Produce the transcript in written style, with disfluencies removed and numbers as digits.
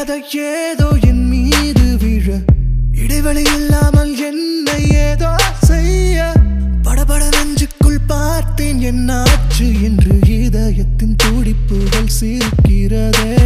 ஏதோ என் மீது விழ இடைவெளி இல்லாமல் என்னை ஏதோ செய்ய படபட நெஞ்சுக்குள் பார்த்தேன் என்னாச்சு என்று இதயத்தின் துடிப்புகள் சிரிக்கிறதே